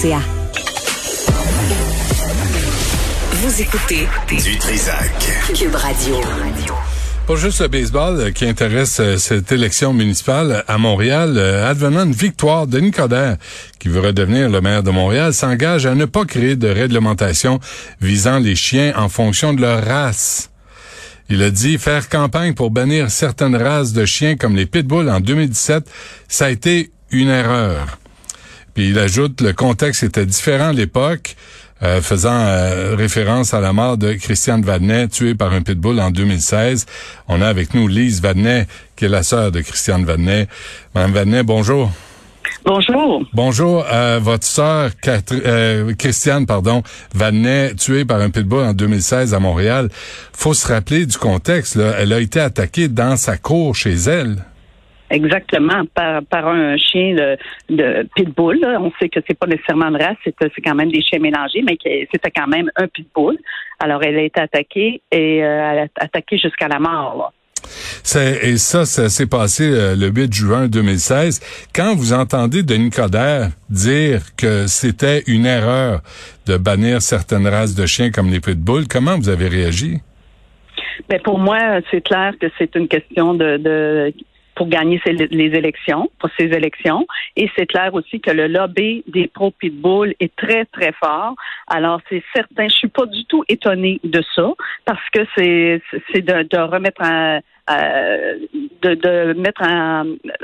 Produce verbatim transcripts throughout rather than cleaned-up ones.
C A. Vous écoutez du Trizac. Cube Radio. Pas juste le baseball qui intéresse cette élection municipale à Montréal. Advenant une victoire, Denis Coderre, qui veut redevenir le maire de Montréal, s'engage à ne pas créer de réglementation visant les chiens en fonction de leur race. Il a dit faire campagne pour bannir certaines races de chiens comme les pitbulls en deux mille dix-sept, ça a été une erreur. Puis il ajoute, le contexte était différent à l'époque, euh, faisant euh, référence à la mort de Christiane Vadnais, tuée par un pitbull en deux mille seize. On a avec nous Lise Vadnais, qui est la sœur de Christiane Vadnais. Madame Vadnais, bonjour. Bonjour. Bonjour, euh, votre sœur Catri- euh, Christiane, pardon, Vadnais, tuée par un pitbull en deux mille seize à Montréal. Faut se rappeler du contexte, là. Elle a été attaquée dans sa cour chez elle. Exactement, par, par un chien de, de pitbull. Là. On sait que c'est pas nécessairement de race, c'est, c'est quand même des chiens mélangés, mais que c'était quand même un pitbull. Alors, elle a été attaquée et euh, elle a attaqué jusqu'à la mort, là. C'est, et ça, ça s'est passé euh, le huit juin deux mille seize. Quand vous entendez Denis Coderre dire que c'était une erreur de bannir certaines races de chiens comme les pitbulls, comment vous avez réagi? Ben pour moi, c'est clair que c'est une question de... de pour gagner ces, les élections, pour ces élections. Et c'est clair aussi que le lobby des pro-pitbull est très, très fort. Alors, c'est certain, je suis pas du tout étonnée de ça, parce que c'est, c'est de, de remettre en, euh, de, de mettre en,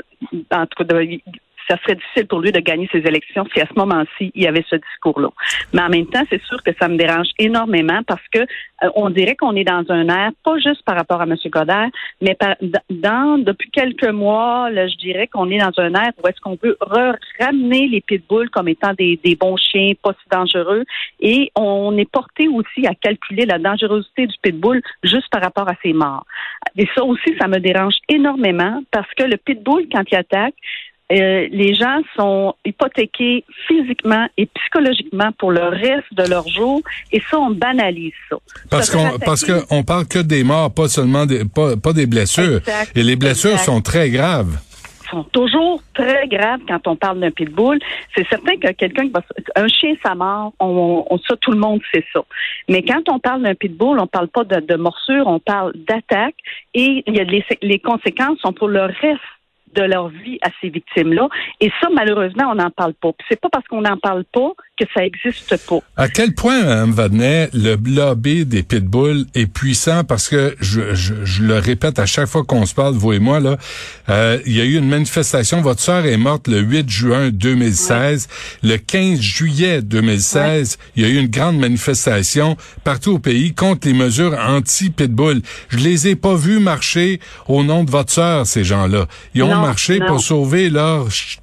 en tout cas, de, ça serait difficile pour lui de gagner ses élections si à ce moment-ci, il y avait ce discours-là. Mais en même temps, c'est sûr que ça me dérange énormément parce que euh, on dirait qu'on est dans un air, pas juste par rapport à M. Coderre, mais par, dans depuis quelques mois, là, je dirais qu'on est dans un air où est-ce qu'on veut re- ramener les pitbulls comme étant des, des bons chiens, pas si dangereux, et on est porté aussi à calculer la dangerosité du pitbull juste par rapport à ses morts. Et ça aussi, ça me dérange énormément parce que le pitbull, quand il attaque, Euh, les gens sont hypothéqués physiquement et psychologiquement pour le reste de leur jour, et ça, on banalise ça. Parce ça qu'on attaquer... parce que on parle que des morts, pas seulement des pas, pas des blessures. Exact, et les blessures exact. sont très graves. sont toujours très graves quand on parle d'un pitbull. C'est certain que quelqu'un qui va... Un chien, ça mord, on, on, ça, tout le monde sait ça. Mais quand on parle d'un pitbull, on parle pas de, de morsure, on parle d'attaque, et il y a les, les conséquences sont pour le reste de leur vie à ces victimes-là. Et ça, malheureusement, on n'en parle pas. Puis c'est pas parce qu'on n'en parle pas que ça existe pas. À quel point, Mme Vadnais, le lobby des pitbulls est puissant? Parce que, je, je, je le répète à chaque fois qu'on se parle, vous et moi, là, euh, il y a eu une manifestation. Votre sœur est morte le huit juin deux mille seize. Oui. Le quinze juillet deux mille seize, oui. Il y a eu une grande manifestation partout au pays contre les mesures anti-pitbull. Je les ai pas vus marcher au nom de votre sœur, ces gens-là. Ils ont non, marché non. pour sauver leur ch-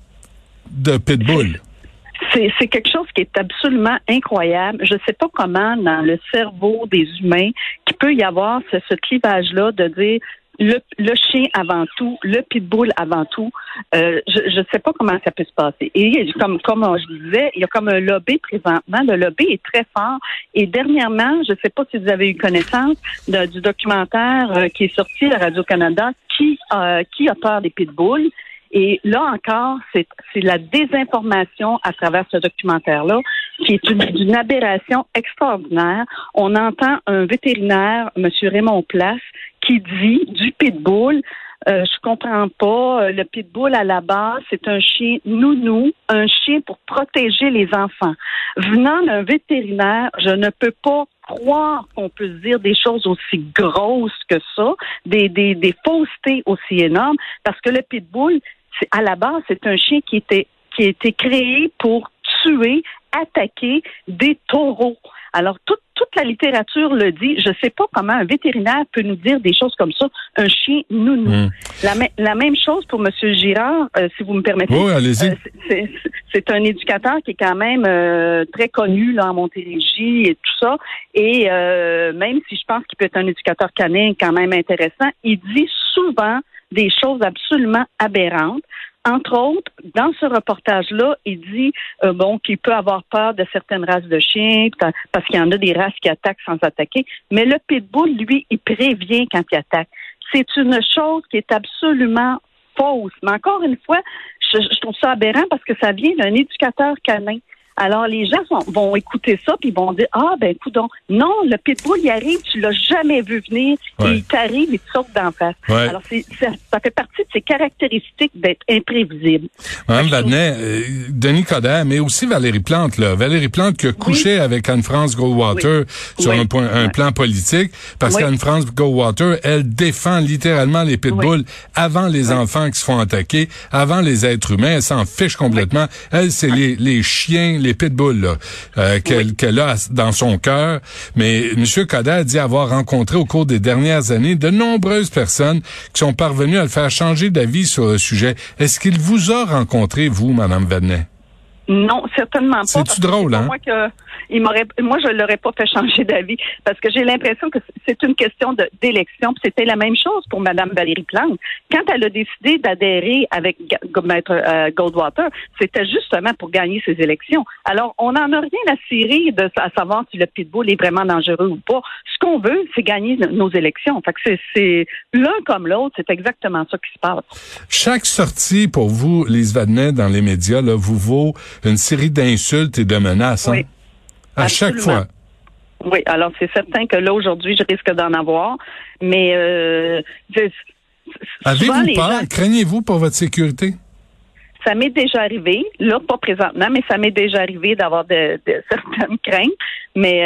de pitbull. C'est, c'est quelque chose qui est absolument incroyable. Je ne sais pas comment, dans le cerveau des humains, qu'il peut y avoir ce, ce clivage-là de dire le, le chien avant tout, le pitbull avant tout. Euh, je ne sais pas comment ça peut se passer. Et comme, comme je disais, il y a comme un lobby présentement. Le lobby est très fort. Et dernièrement, je ne sais pas si vous avez eu connaissance de, du documentaire euh, qui est sorti à Radio-Canada, qui, euh, qui a peur des pitbulls. Et là encore, c'est, c'est la désinformation à travers ce documentaire-là, qui est une, d'une aberration extraordinaire. On entend un vétérinaire, M. Raymond Place, qui dit du pitbull, euh, je comprends pas, le pitbull à la base, c'est un chien nounou, un chien pour protéger les enfants. Venant d'un vétérinaire, je ne peux pas croire qu'on peut se dire des choses aussi grosses que ça, des, des, des faussetés aussi énormes, parce que le pitbull, c'est, à la base, c'est un chien qui était qui a été créé pour tuer, attaquer des taureaux. Alors, toute, toute la littérature le dit. Je ne sais pas comment un vétérinaire peut nous dire des choses comme ça. Un chien nounou. Mmh. La, la même chose pour M. Girard, euh, si vous me permettez. Oui, allez-y. Euh, c'est, c'est, c'est un éducateur qui est quand même euh, très connu là, en Montérégie et tout ça. Et euh, même si je pense qu'il peut être un éducateur canin quand même intéressant, il dit souvent des choses absolument aberrantes. Entre autres, dans ce reportage-là, il dit euh, bon qu'il peut avoir peur de certaines races de chiens parce qu'il y en a des races qui attaquent sans attaquer. Mais le pitbull, lui, il prévient quand il attaque. C'est une chose qui est absolument fausse. Mais encore une fois, je, je trouve ça aberrant parce que ça vient d'un éducateur canin. Alors, les gens sont, vont écouter ça, puis ils vont dire, ah, ben, coudonc, non, le pitbull, il arrive, tu l'as jamais vu venir, ouais. et il t'arrive et tu sautes d'en face. Ouais. Alors, c'est, ça, ça fait partie de ces caractéristiques d'être imprévisible. Mme Vadnais, euh, Denis Coderre, mais aussi Valérie Plante, là. Valérie Plante qui a couché oui. avec Anne-France Goldwater oui. sur oui. un, point, un ouais. plan politique, parce oui. qu'Anne-France Goldwater, elle défend littéralement les pitbulls oui. avant les oui. enfants qui se font attaquer, avant les êtres humains. Elle s'en fiche complètement. Oui. Elle, c'est oui. les, les chiens, les pitbulls, là, euh, qu'elle, oui. qu'elle a dans son cœur. Mais M. Coderre dit avoir rencontré au cours des dernières années de nombreuses personnes qui sont parvenues à le faire changer d'avis sur le sujet. Est-ce qu'il vous a rencontré, vous, Mme Vadnais? Non, certainement pas. C'est-tu drôle, hein? Moi, que, il m'aurait, moi, je l'aurais pas fait changer d'avis parce que j'ai l'impression que c'est une question de, d'élection. Puis c'était la même chose pour Mme Valérie Plante. Quand elle a décidé d'adhérer avec Maître euh, Goldwater, c'était justement pour gagner ses élections. Alors, on n'en a rien à cirer de à savoir si le pitbull est vraiment dangereux ou pas. Ce qu'on veut, c'est gagner nos élections. Fait que c'est, c'est l'un comme l'autre, c'est exactement ça qui se passe. Chaque sortie pour vous, Lise Vadnais, dans les médias, là, vous vaut une série d'insultes et de menaces, hein? Oui. À Absolument. chaque fois. Oui, alors c'est certain que là, aujourd'hui, je risque d'en avoir, mais... Euh, je, Avez-vous peur? Gens... Craignez-vous pour votre sécurité? Ça m'est déjà arrivé, là, pas présentement, mais ça m'est déjà arrivé d'avoir de, de certaines craintes, mais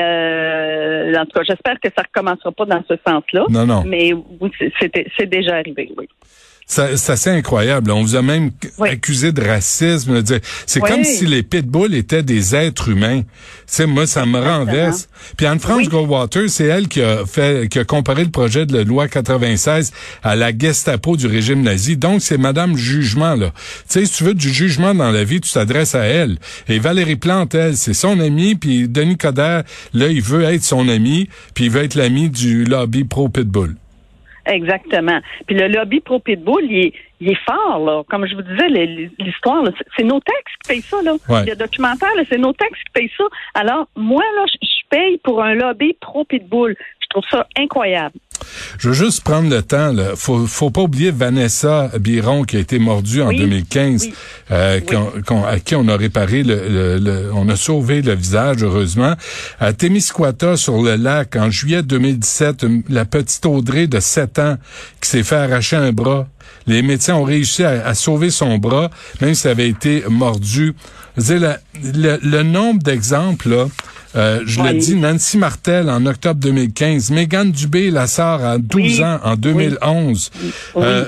euh, en tout cas, j'espère que ça ne recommencera pas dans ce sens-là. Non, non. Mais oui, c'est, c'est déjà arrivé, oui. Ça, c'est assez incroyable. On vous a même oui. accusé de racisme. De c'est oui. comme si les pitbulls étaient des êtres humains. Tu sais, moi, ça me renverse. Puis Anne-France oui. Goldwater, c'est elle qui a fait, qui a comparé le projet de la loi quatre-vingt-seize à la Gestapo du régime nazi. Donc, c'est Madame Jugement, là. Tu sais, si tu veux du jugement dans la vie, tu t'adresses à elle. Et Valérie Plante, elle, c'est son amie. Puis Denis Coderre, là, il veut être son ami. Puis il veut être l'ami du lobby pro-pitbull. Exactement. Puis le lobby pro-pitbull, il est, il est fort, là. Comme je vous disais, l'histoire, là, c'est nos taxes qui payent ça, là. Ouais. Le documentaire, là, c'est nos taxes qui payent ça. Alors, moi, là, je paye pour un lobby pro-pitbull. Je trouve ça incroyable. Je veux juste prendre le temps, là. Faut, faut pas oublier Vanessa Biron qui a été mordue en oui, deux mille quinze, oui, euh, oui. Qu'on, qu'on, à qui on a réparé le, le, le, on a sauvé le visage, heureusement. À Témiscouata, sur le lac, en juillet deux mille dix-sept, la petite Audrey de sept ans qui s'est fait arracher un bras. Les médecins ont réussi à, à sauver son bras, même s'il avait été mordu. Je veux dire, le, le, le nombre d'exemples, là, Euh, je oui. l'ai dit, Nancy Martel en octobre deux mille quinze, Mégane Dubé, la sœur à douze oui. ans en deux mille onze. Oui. Euh,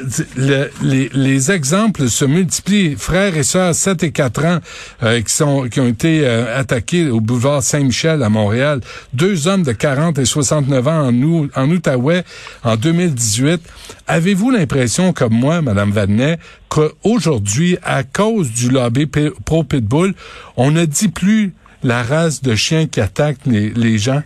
le, les, les exemples se multiplient. Frères et sœurs, sept et quatre ans, euh, qui sont qui ont été euh, attaqués au boulevard Saint-Michel à Montréal. Deux hommes de quarante et soixante-neuf ans en, ou, en Outaouais en deux mille dix-huit. Avez-vous l'impression, comme moi, Madame Vadnais, qu'aujourd'hui, à cause du lobby pro-pitbull, on ne dit plus la race de chiens qui attaquent les, les gens?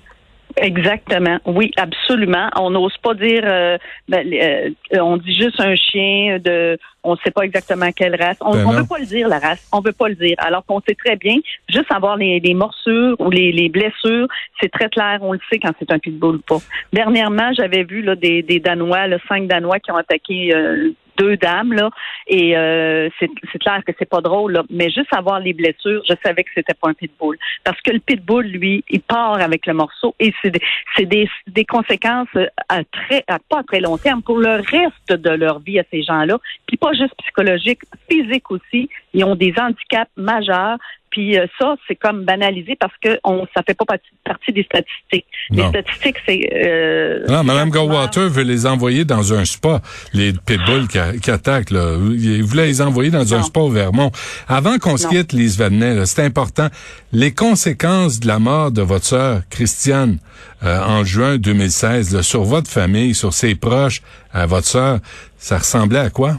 Exactement. Oui, absolument. On n'ose pas dire, euh, ben, euh, on dit juste un chien de, on ne sait pas exactement quelle race. On ne veut pas le dire, la race. On veut pas le dire. Alors qu'on sait très bien, juste avoir les, les morsures ou les, les blessures, c'est très clair. On le sait quand c'est un pitbull ou pas. Dernièrement, j'avais vu là des, des Danois, là, cinq Danois qui ont attaqué euh, deux dames, là, et euh, c'est, c'est clair que c'est pas drôle, là, mais juste avoir les blessures, je savais que c'était pas un pitbull. Parce que le pitbull, lui, il part avec le morceau et c'est des, c'est des, des conséquences à très, à pas à très long terme pour le reste de leur vie à ces gens-là. Puis pas juste psychologique, physique aussi. Ils ont des handicaps majeurs. Puis euh, ça, c'est comme banalisé parce que on, ça fait pas partie, partie des statistiques. Non. Les statistiques, c'est... Euh, non, Mme Goldwater veut les envoyer dans un spa, les pitbulls qui, qui attaquent. Là. Il voulait les envoyer dans non. un spa au Vermont. Avant qu'on se quitte, Lise Vadnais, là, c'est important. Les conséquences de la mort de votre sœur, Christiane, euh, en juin deux mille seize, là, sur votre famille, sur ses proches, à votre sœur, ça ressemblait à quoi?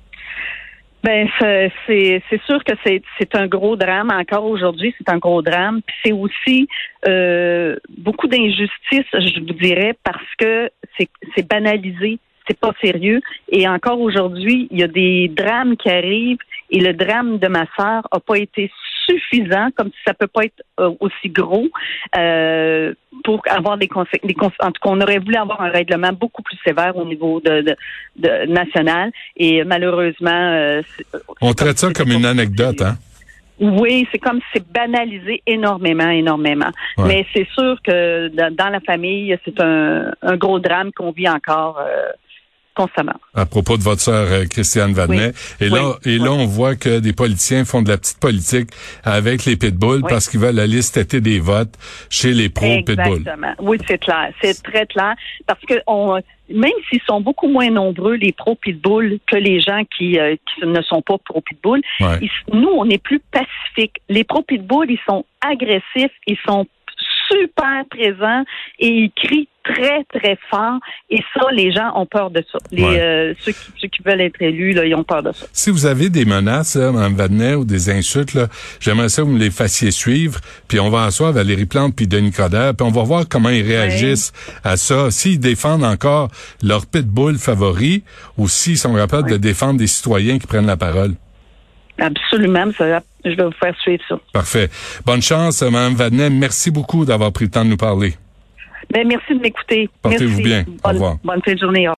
Ben c'est c'est, c'est sûr que c'est c'est un gros drame. Encore aujourd'hui, c'est un gros drame. Puis c'est aussi euh, beaucoup d'injustice, je vous dirais, parce que c'est c'est banalisé, c'est pas sérieux. Et encore aujourd'hui, il y a des drames qui arrivent. Et le drame de ma sœur a pas été suffisant, comme si ça peut pas être euh, aussi gros euh, pour avoir des conséquences. Consé- en tout cas, on aurait voulu avoir un règlement beaucoup plus sévère au niveau de, de, de national. Et malheureusement, euh, on traite ça comme une anecdote, hein? Oui, c'est comme c'est banalisé énormément, énormément. Ouais. Mais c'est sûr que dans, dans la famille, c'est un, un gros drame qu'on vit encore euh, constamment. À propos de votre sœur euh, Christiane Vadnet. Oui. Et là, oui. et là, oui. on voit que des politiciens font de la petite politique avec les pitbulls Oui. parce qu'ils veulent aller têter des votes chez les pros pitbulls. Exactement. Oui, c'est clair. C'est très clair. Parce que on, même s'ils sont beaucoup moins nombreux, les pros pitbull, que les gens qui, euh, qui ne sont pas pro pitbull, Ouais. ils, nous, on est plus pacifiques. Les pros pitbull, ils sont agressifs, ils sont super présents et ils crient très, très fort. Et ça, les gens ont peur de ça. Les, Ouais. euh, ceux, qui, ceux qui veulent être élus, là, ils ont peur de ça. Si vous avez des menaces, là, Mme Vadnet, ou des insultes, là, j'aimerais ça que vous me les fassiez suivre, puis on va asseoir Valérie Plante puis Denis Coderre, puis on va voir comment ils réagissent ouais. à ça. S'ils défendent encore leur pitbull favori, ou s'ils sont capables ouais. de défendre des citoyens qui prennent la parole. Absolument, ça, je vais vous faire suivre ça. Parfait. Bonne chance, Mme Vadnet. Merci beaucoup d'avoir pris le temps de nous parler. Ben, merci de m'écouter. Portez-vous merci. bien. Bonne, Au revoir. Bonne fin de journée.